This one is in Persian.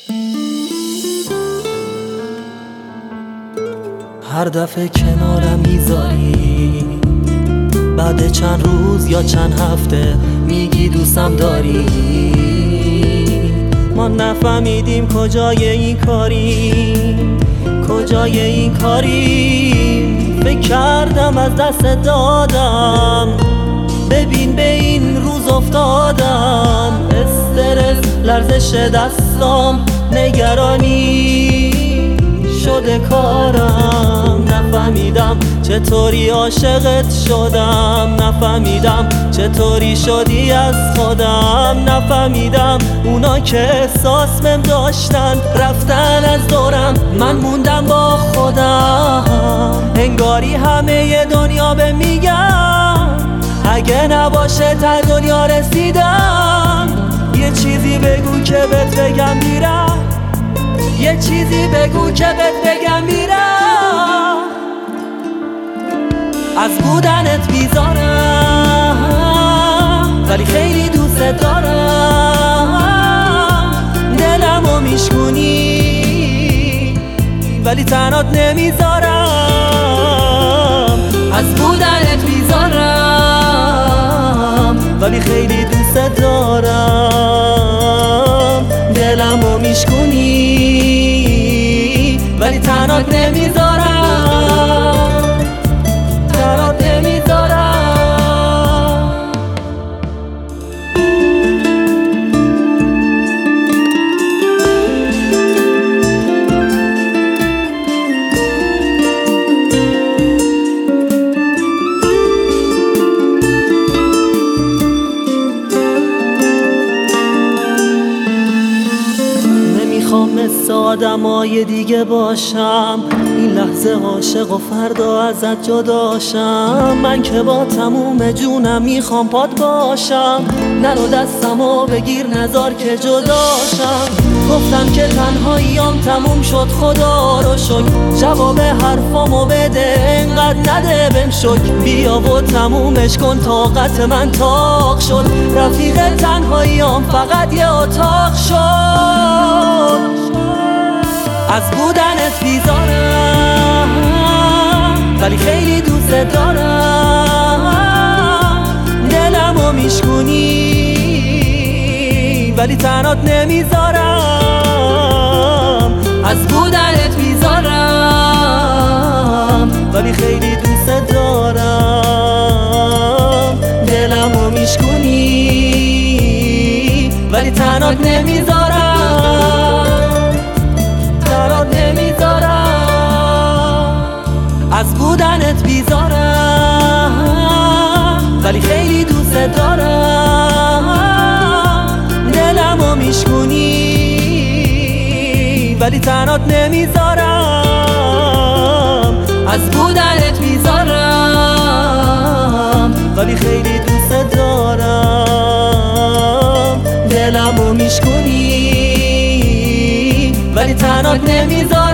هر دفعه کنارم میذاری، بعد چند روز یا چند هفته میگی دوستم داری. ما نفهمیدیم کجای این کاری، فکر کردم از دست دادم، ببین به این روز افتادم. استرس، لرزش دستام، نگرانی شده کارم. نفهمیدم چطوری عاشقت شدم، نفهمیدم چطوری شدی از خودم، نفهمیدم اونا که احساس بهم داشتن رفتن از دورم، من موندم با خودم. انگاری همه دنیا به میگم اگه نباشه تا دنیا رسیدم. یه چیزی بگو که بهت بگم میرم، یه چیزی بگو که بهت بگم میرم. از بودنت بیزارم ولی خیلی دوست دارم. دلمو میشکونی ولی تنهات نمیذارم. از بودنت بیزارم ولی خیلی دوست دارم. دلمو میشکونی ولی تنهات نمیذارم، تنهات نمیذارم. نمیخوام مثل آدمای دیگه باشم، این لحظه عاشق و فردا ازت جداشم. من که با تموم جونم میخوام پات باشم، نرو دستمو بگیر نذار که جداشم. گفتم که تنهاییام تموم شد خدا رو شکر، جواب حرفامو بده انقدر نده بهم شکر. بیا و تمومش کن طاقت من تاق شد، رفیق تنهاییام فقط یه اتاق شد. از بودنت بیزارم ولی خیلی دوست دارم. دلمو میشکونی ولی تنهات نمیذارم. از بودنت بیزارم ولی خیلی دوست دارم. دلمو میشکونی ولی تنهات نمیذارم، تنهات نمیذارم. از بودنت بیزارم ولی خیلی دوست دارم. دلمو میشکونی ولی تنهات نمیذارم. از بودنت بیزارم ولی خیلی دوست دارم. دلمو میشکونی ولی تنهات نمیذارم.